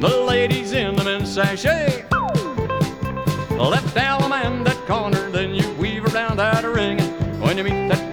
the ladies in the men's sachet. Left Allemande that corner, then you weave around that ring. When you meet that